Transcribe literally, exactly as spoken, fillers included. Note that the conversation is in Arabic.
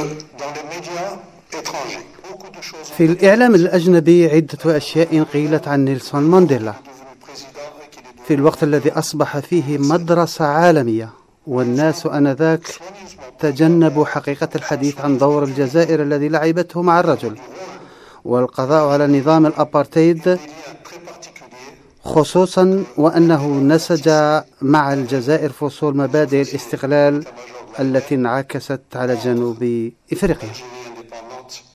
في الإعلام الأجنبي عدة أشياء قيلت عن نيلسون مانديلا في الوقت الذي أصبح فيه مدرسة عالمية، والناس آنذاك تجنبوا حقيقة الحديث عن دور الجزائر الذي لعبته مع الرجل والقضاء على نظام الأبارتايد، خصوصا وأنه نسج مع الجزائر فصول مبادئ الاستقلال التي انعكست على جنوب إفريقيا.